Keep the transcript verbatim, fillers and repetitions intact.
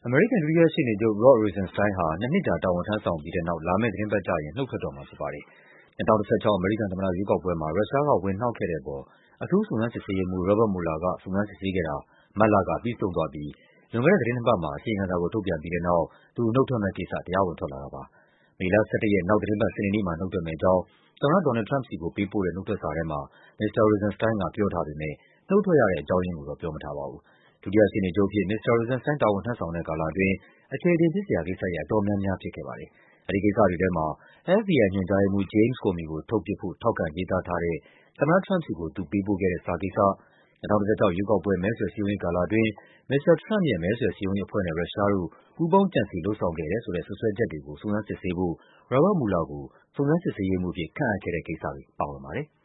အမေရိကန် ဒုတိယရှေ့နေချုပ် Rod Rosenstein ဟာ နှစ်နှစ်ကြာ တာဝန်ထမ်းဆောင်ပြီးတဲ့နောက် လာမယ့်သီတင်းပတ်ကျရင် နုတ်ထွက်တော့မှာဖြစ်ပါတယ်။ ၂၀၁၆ အမေရိကန်သမ္မတရွေးကောက်ပွဲမှာ ရုရှားက ဝင်နှောက်ခဲ့တဲ့အပေါ် အထူးစုံစမ်းစစ်ဆေးရေးမှူး Robert Mueller က စုံစမ်းစစ်ဆေးခဲ့တာ မတ်လက ပြီးဆုံးသွားပြီး လွန်ခဲ့တဲ့ သီတင်းနှစ်ပတ်မှာ အစီရင်ခံစာကို ထုတ်ပြန်ပြီးတဲ့နောက် သူနုတ်ထွက်မယ့်ကိစ္စ တရားဝင်ထွက်လာတာပါ။ မေလ ၁၁ ရက်၊ နောက်သီတင်းပတ် စနေနေ့မှာ နုတ်ထွက်မယ့်အကြောင်း သမ္မတ ဒေါ်နယ်လ်ဒ် ထရမ့်ပ်ဆီကို ပေးပို့တဲ့ နုတ်ထွက်စာထဲမှာ မစ္စတာ Rosenstein က ပြောထားပေမယ့် နုတ်ထွက်ရတဲ့ အကြောင်းရင်းကိုတော့ ပြောမထားပါဘူး။ ဒုတိယရှေ့နေချုပ်အဖြစ် မစ္စတာ Rosenstein တာဝန်ထမ်းဆောင်တဲ့ကာလအတွင်း အခြေအတင်ဖြစ်စရာကိစ္စရပ် အတော်များများ ဖြစ်ခဲ့ပါတယ်။ အဲဒီကိစ္စတွေထဲမှာ အက်ဖ်ဘီအိုင် ညွှန်ကြားရေးမှူး James Comey ကို ထုတ်ပစ်ဖို့ ထောက်ခံရေးသားထားတဲ့ သမ္မတထရမ့်ပ်ဆီကို သူပေးပို့ခဲ့တဲ့ စာကိစ္စ၊ ၂၀၁၆ ရွေးကောက်ပွဲ မဲဆွယ်စည်းရုံးရေးကာလအတွင်း မစ္စတာထရမ့်ပ်ရဲ့ မဲဆွယ်စည်းရုံးရေးအဖွဲ့နဲ့ ရုရှားတို့ ပူးပေါင်းကြံစည် လုပ်ဆောင်ခဲ့တယ်ဆိုတဲ့ စွပ်စွဲချက်တွေကို စုံစမ်းစစ်ဆေးဖို့ Robert Mueller ကို စုံစမ်းစစ်ဆေးရေးမှူးအဖြစ် ခန့်အပ်ခဲ့တဲ့ကိစ္စတွေ ပါဝင်ပါတယ်။